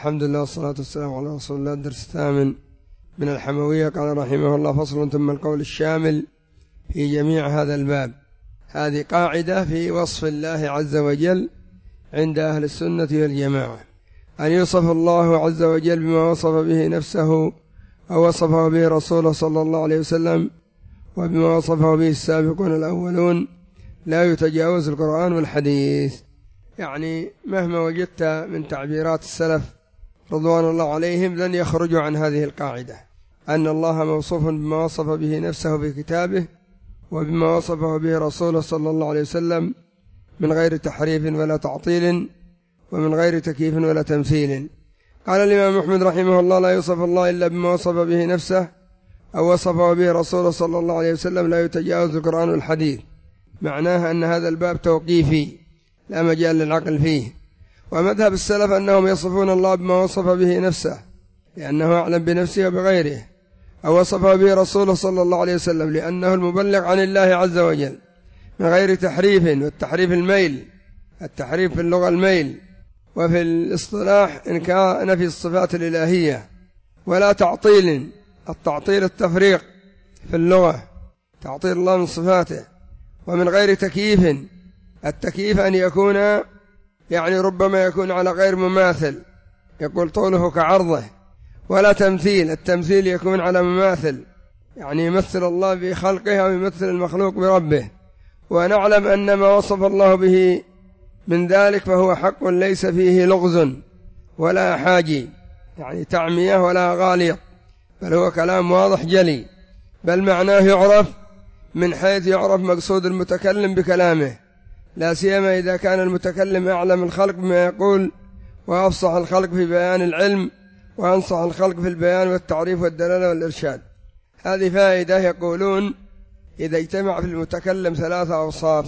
الحمد لله والصلاة والسلام على رسول الله. الدرس الثامن من الحموية. قال رحمه الله: فصل ثم القول الشامل في جميع هذا الباب. هذه قاعدة في وصف الله عز وجل عند أهل السنة والجماعة، أن يوصف الله عز وجل بما وصف به نفسه أو وصفه به رسوله صلى الله عليه وسلم وبما وصفه به السابقون الأولون، لا يتجاوز القرآن والحديث. يعني مهما وجدت من تعبيرات السلف رضوان الله عليهم لن يخرجوا عن هذه القاعدة، أن الله موصوف بما وصف به نفسه في كتابه وبما وصفه به رسوله صلى الله عليه وسلم من غير تحريف ولا تعطيل ومن غير تكييف ولا تمثيل. قال الإمام أحمد رحمه الله: لا يوصف الله إلا بما وصف به نفسه أو وصفه به رسوله صلى الله عليه وسلم، لا يتجاوز القرآن والحديث. معناها أن هذا الباب توقيفي لا مجال للعقل فيه. ومذهب السلف أنهم يصفون الله بما وصف به نفسه لأنه أعلم بنفسه وبغيره، أو وصفه به رسوله صلى الله عليه وسلم لأنه المبلغ عن الله عز وجل من غير تحريف، والتحريف الميل، التحريف في اللغة الميل، وفي الاصطلاح إن كان في الصفات الإلهية، ولا تعطيل، التعطيل التفريق في اللغة، تعطيل الله من صفاته، ومن غير تكييف، التكييف أن يكون يعني ربما يكون على غير مماثل، يقول طوله كعرضه، ولا تمثيل، التمثيل يكون على مماثل، يعني يمثل الله بخلقه أو يمثل المخلوق بربه. ونعلم أن ما وصف الله به من ذلك فهو حق ليس فيه لغز ولا حاجي، يعني تعمية ولا غاليط، بل هو كلام واضح جلي، بل معناه يعرف من حيث يعرف مقصود المتكلم بكلامه، لا سيما إذا كان المتكلم أعلم الخلق بما يقول وأفصح الخلق في بيان العلم وأنصح الخلق في البيان والتعريف والدلالة والإرشاد. هذه فائدة. يقولون إذا اجتمع في المتكلم ثلاثة أوصاف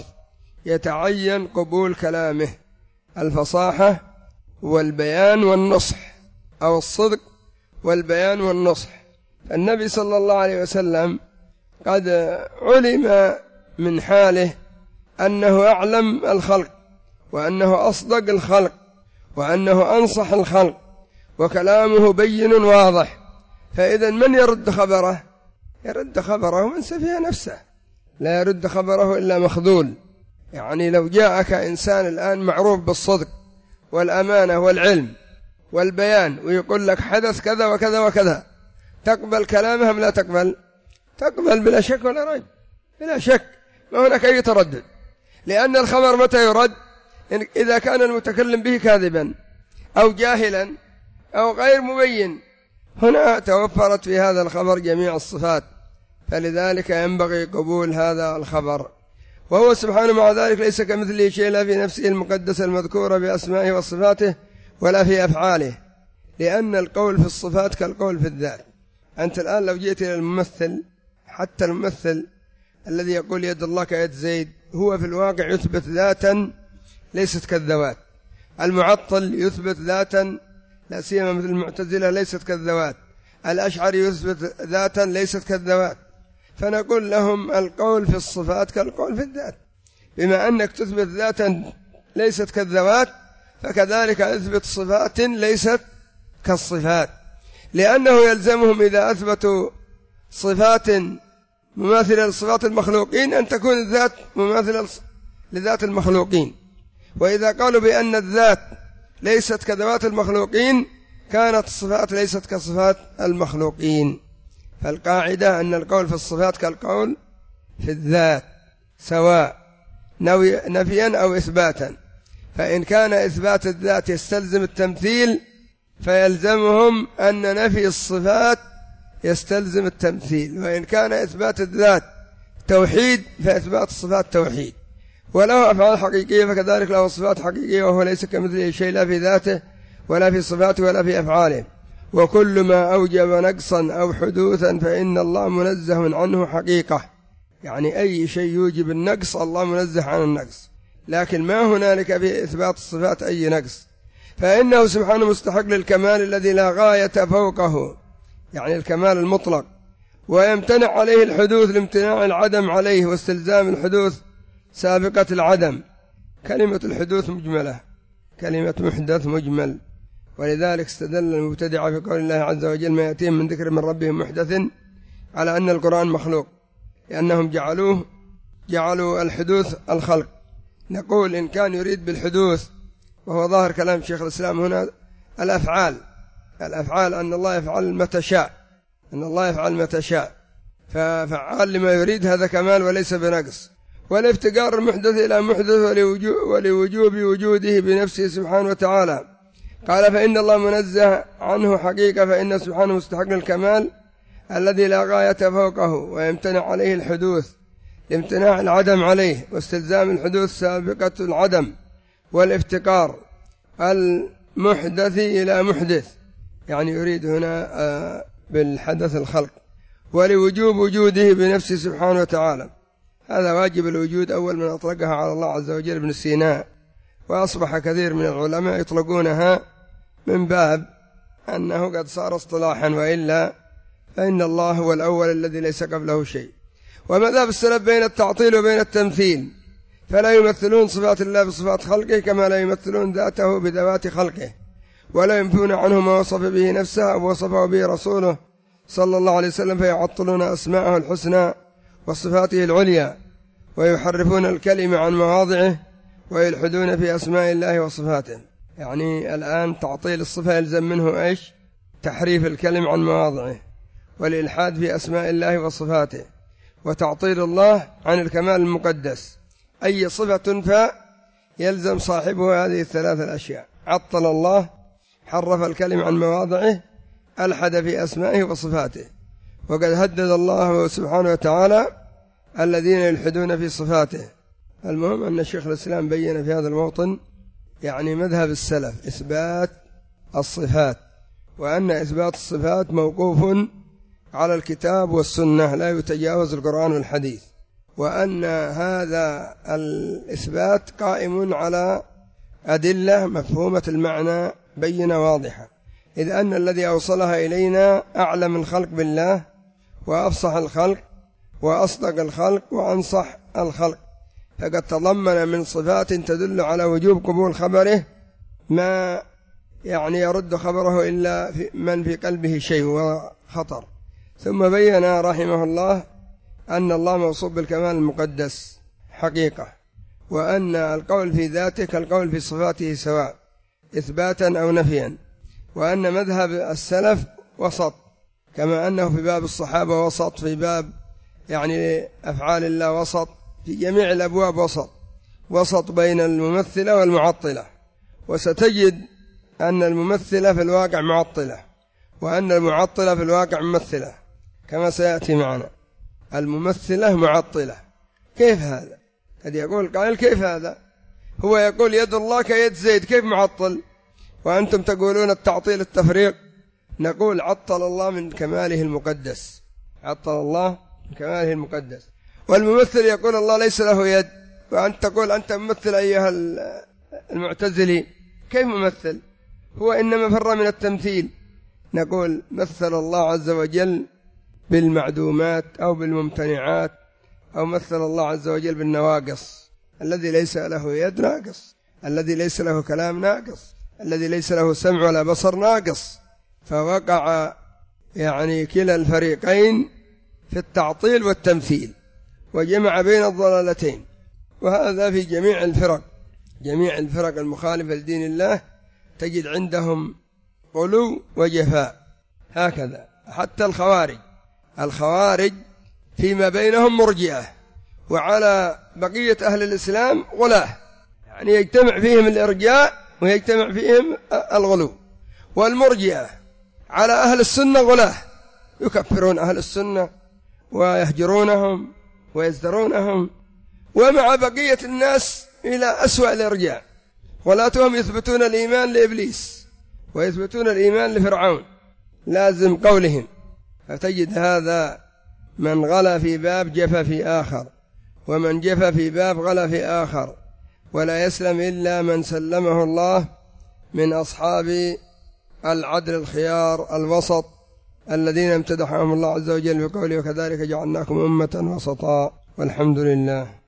يتعين قبول كلامه: الفصاحة والبيان والنصح، أو الصدق والبيان والنصح. النبي صلى الله عليه وسلم قد علم من حاله أنه أعلم الخلق، وأنه أصدق الخلق، وأنه أنصح الخلق، وكلامه بين واضح. فإذا من يرد خبره؟ يرد خبره من سفه نفسه، لا يرد خبره إلا مخذول. يعني لو جاءك إنسان الآن معروف بالصدق والأمانة والعلم والبيان ويقول لك حدث كذا وكذا وكذا، تقبل كلامه أم لا تقبل؟ تقبل بلا شك ولا ريب، بلا شك، ما هناك أي تردد، لأن الخبر متى يرد؟ إذا كان المتكلم به كاذبا أو جاهلا أو غير مبين. هنا توفرت في هذا الخبر جميع الصفات، فلذلك ينبغي قبول هذا الخبر. وهو سبحانه مع ذلك ليس كمثله شيء، لا في نفسه المقدسة المذكورة بأسمائه وصفاته ولا في أفعاله، لأن القول في الصفات كالقول في الذات. أنت الآن لو جئت إلى الممثل، حتى الممثل الذي يقول يد الله كيد زيد، هو في الواقع يثبت ذاتا ليست كالذوات. المعطل يثبت ذاتا لا سيما مثل المعتزلة ليست كالذوات. الأشعري يثبت ذاتا ليست كالذوات. فنقول لهم القول في الصفات كالقول في الذات، بما أنك تثبت ذاتا ليست كالذوات فكذلك أثبت صفات ليست كالصفات، لأنه يلزمهم إذا أثبتوا صفات مماثلة لصفات المخلوقين أن تكون الذات مماثلة لذات المخلوقين. وإذا قالوا بأن الذات ليست كذوات المخلوقين كانت الصفات ليست كصفات المخلوقين. فالقاعدة أن القول في الصفات كالقول في الذات، سواء نفيا أو إثباتا. فإن كان إثبات الذات يستلزم التمثيل فيلزمهم أن نفي الصفات يستلزم التمثيل، وإن كان إثبات الذات توحيد فإثبات الصفات توحيد. وله أفعال حقيقية فكذلك له صفات حقيقية، وهو ليس كمثله شيء لا في ذاته ولا في صفاته ولا في أفعاله. وكل ما أوجب نقصا أو حدوثا فإن الله منزه عنه حقيقة، يعني أي شيء يوجب النقص الله منزه عن النقص، لكن ما هنالك في إثبات الصفات أي نقص، فإنه سبحانه مستحق للكمال الذي لا غاية فوقه، يعني الكمال المطلق. ويمتنع عليه الحدوث لامتناع العدم عليه، واستلزام الحدوث سابقة العدم. كلمة الحدوث مجملة، كلمة محدث مجمل، ولذلك استدل المبتدع في قول الله عز وجل ما يأتيهم من ذكر من ربهم محدث على أن القرآن مخلوق، لأنهم جعلوا الحدوث الخلق. نقول إن كان يريد بالحدوث، وهو ظاهر كلام شيخ الإسلام هنا، الأفعال أن الله يفعل متى شاء، أن الله يفعل متى شاء، ففعال لما يريد، هذا كمال وليس بنقص. والافتقار المحدث إلى محدث ولوجوب وجوده بنفسه سبحانه وتعالى. قال فإن الله منزه عنه حقيقة، فإن سبحانه مستحق الكمال الذي لا غاية فوقه، ويمتنع عليه الحدوث لامتناع العدم عليه، واستلزام الحدوث سابقة العدم. والافتقار المحدث إلى محدث، يعني يريد هنا بالحدث الخلق. ولوجوب وجوده بنفسه سبحانه وتعالى، هذا واجب الوجود أول من أطلقها على الله عز وجل ابن سينا، وأصبح كثير من العلماء يطلقونها من باب أنه قد صار اصطلاحا، وإلا فإن الله هو الأول الذي ليس قبله شيء. ومذهب السلف بين التعطيل وبين التمثيل، فلا يمثلون صفات الله بصفات خلقه كما لا يمثلون ذاته بذوات خلقه، ولا ينفون عنه ما وصف به نفسه أو وصفه به رسوله صلى الله عليه وسلم، فيعطلون أسماءه الحسنى وصفاته العليا، ويحرفون الكلمة عن مواضعه، ويلحدون في أسماء الله وصفاته. يعني الآن تعطيل الصفة يلزم منه إيش؟ تحريف الكلم عن مواضعه، والإلحاد في أسماء الله وصفاته، وتعطيل الله عن الكمال المقدس. أي صفة تنفى يلزم صاحبه هذه الثلاث الأشياء: عطل الله، حرف الكلم عن مواضعه، ألحد في أسمائه وصفاته. وقد هدد الله سبحانه وتعالى الذين يلحدون في صفاته. المهم أن شيخ الإسلام بين في هذا الموطن يعني مذهب السلف إثبات الصفات، وأن إثبات الصفات موقوف على الكتاب والسنة لا يتجاوز القرآن والحديث، وأن هذا الإثبات قائم على أدلة مفهومة المعنى بينة واضحة، إذ أن الذي أوصلها إلينا أعلم الخلق بالله، وأفصح الخلق، وأصدق الخلق، وأنصح الخلق، فقد تضمن من صفات تدل على وجوب قبول خبره ما يعني يرد خبره إلا من في قلبه شيء وخطر. ثم بين رحمه الله أن الله موصوف بالكمال المقدس حقيقة، وأن القول في ذاته كالقول في صفاته سواء إثباتا أو نفيا، وأن مذهب السلف وسط، كما أنه في باب الصحابة وسط، في باب يعني أفعال الله وسط، في جميع الأبواب وسط بين الممثلة والمعطلة. وستجد أن الممثلة في الواقع معطلة، وأن المعطلة في الواقع ممثلة، كما سيأتي معنا. الممثلة معطلة، كيف هذا؟ قد يقول قائل كيف هذا؟ هو يقول يد الله كيد زيد، كيف معطل؟ وأنتم تقولون التعطيل التفريق. نقول عطل الله من كماله المقدس، عطل الله من كماله المقدس. والممثل يقول الله ليس له يد، وأنت تقول أنت ممثل أيها المعتزلي، كيف ممثل؟ هو إنما فر من التمثيل. نقول مثل الله عز وجل بالمعدومات أو بالممتنعات، أو مثل الله عز وجل بالنواقص. الذي ليس له يد ناقص، الذي ليس له كلام ناقص، الذي ليس له سمع ولا بصر ناقص. فوقع يعني كلا الفريقين في التعطيل والتمثيل، وجمع بين الضلالتين. وهذا في جميع الفرق المخالفة لدين الله تجد عندهم غلو وجفاء هكذا. حتى الخوارج فيما بينهم مرجئة، وعلى بقية أهل الإسلام غلاة، يعني يجتمع فيهم الإرجاء ويجتمع فيهم الغلو. والمرجئة على أهل السنة غلاة، يكفرون أهل السنة ويهجرونهم ويزدرونهم، ومع بقية الناس إلى أسوأ الإرجاء. غلاتهم يثبتون الإيمان لإبليس ويثبتون الإيمان لفرعون، لازم قولهم. فتجد هذا من غلا في باب جفا في آخر، ومن جفا في باب غلا في آخر، ولا يسلم إلا من سلمه الله من أصحاب العدل الخيار الوسط، الذين امتدحهم الله عز وجل بقوله وكذلك جعلناكم أمة وسطا. والحمد لله.